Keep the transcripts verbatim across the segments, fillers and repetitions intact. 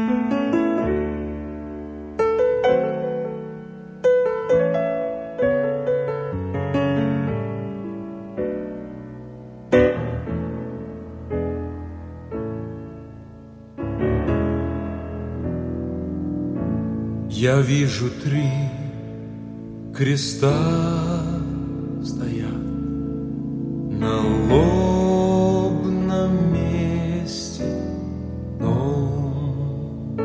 Я вижу три креста стоят на лобном месте дом.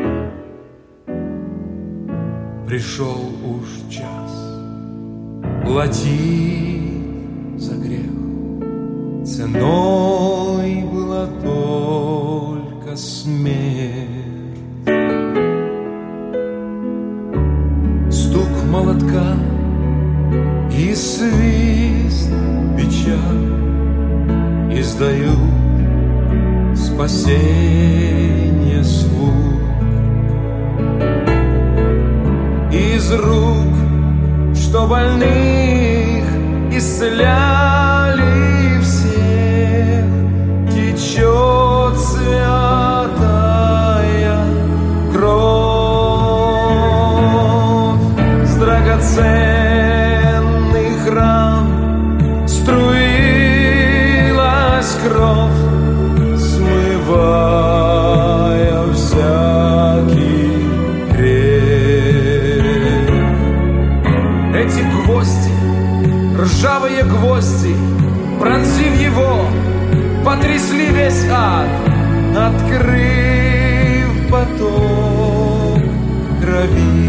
Пришел уж час платить за грех, ценой была только смерть. Молотка и свист печаль издают спасение звук. Из рук, что больных исцеляли всех, течет святая кровь. Драгоценный храм струилась кровь, смывая всякий грех. Эти гвозди, ржавые гвозди, пронзив его, потрясли весь ад, открыв поток крови.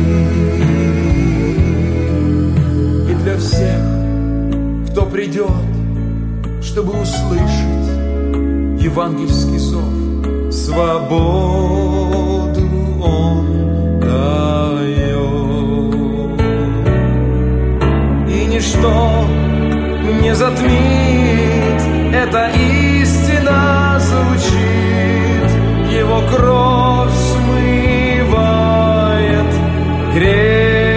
Для всех, кто придет, чтобы услышать евангельский зов, свободу Он дает. И ничто не затмит, эта истина звучит, Его кровь смывает грех.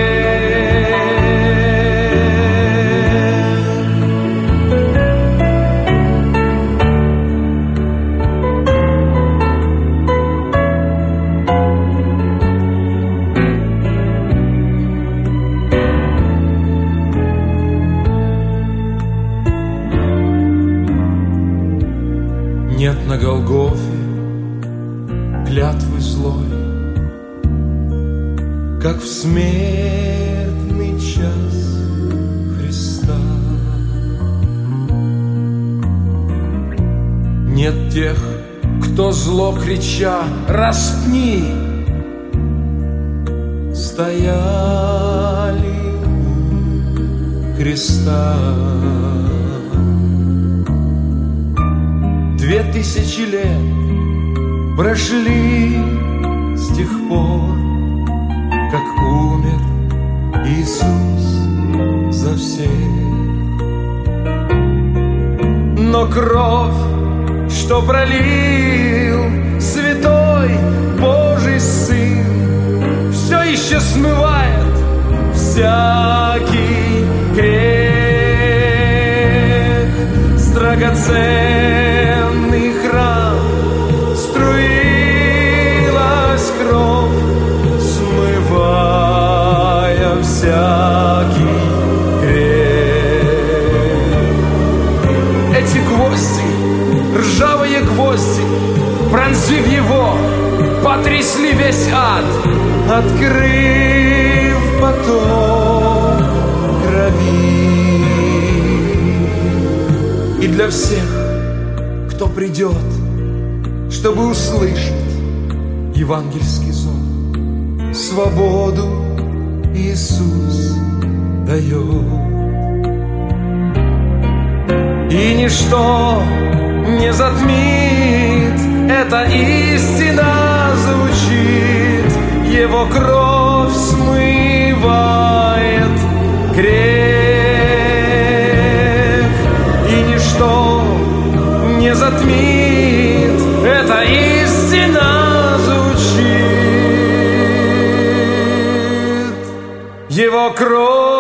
Нет на Голгофе клятвы злой, как в смертный час Христа. Нет тех, кто зло крича «Распни!» стояли у креста. Две тысячи лет прошли с тех пор, как умер Иисус за всех. Но кровь, что пролил святой Божий Сын, все еще смывает всякий грех. С драгоценный храм струилась кровь, смывая всякий грех. Эти гвозди, ржавые гвозди, пронзив его, потрясли весь ад, открыв поток крови. И для всех, кто придет, чтобы услышать евангельский зов, свободу Иисус дает. И ничто не затмит, эта истина звучит, Его кровь смывает грех. И ничто не затмит, эта истина звучит, Его кровь